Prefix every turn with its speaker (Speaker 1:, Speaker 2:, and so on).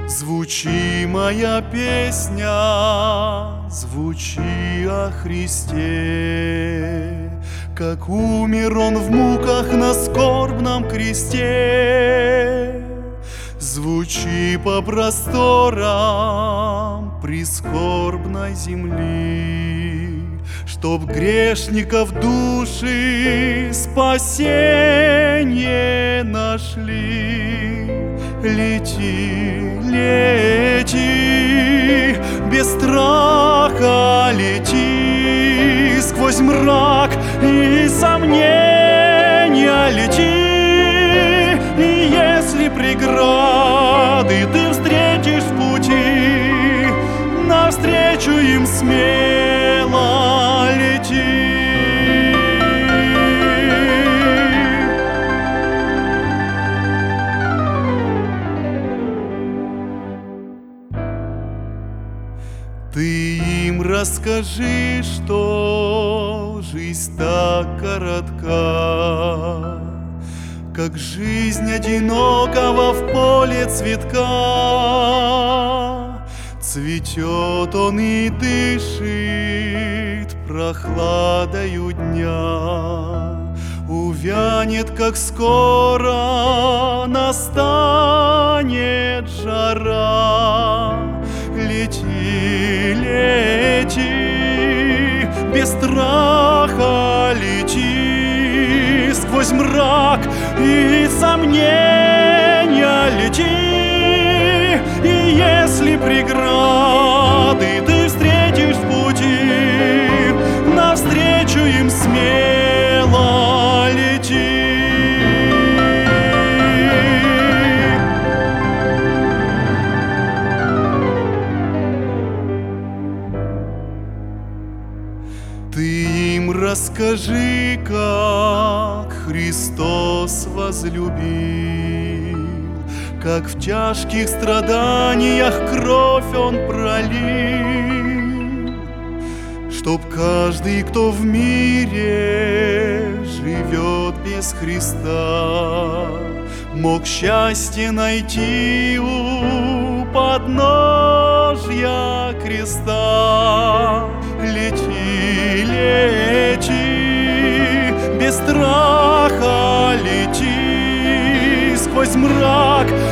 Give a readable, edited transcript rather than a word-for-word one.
Speaker 1: Звучи, моя песня, звучи о Христе, как умер Он в муках на скорбном кресте. Звучи по просторам прискорбной земли, чтоб грешников души спасение нашли. Лети, лети, без страха лети, сквозь мрак и сомнения лети. И если преграды ты встретишь в пути, навстречу им смело лети. Ты им расскажи, что жизнь так коротка, как жизнь одинокого в поле цветка. Цветет он и дышит прохладою дня, увянет, как скоро настанет жара. Лети, лети, без страха лети, сквозь мрак и сомнения лети. И если преграды ты встретишь в пути, навстречу им смело лети. Ты им расскажи, как Христос возлюбил, как в тяжких страданиях кровь Он пролил, чтоб каждый, кто в мире живет без Христа, мог счастье найти у подножья креста. Лети, лети, без страха лети, сквозь мрак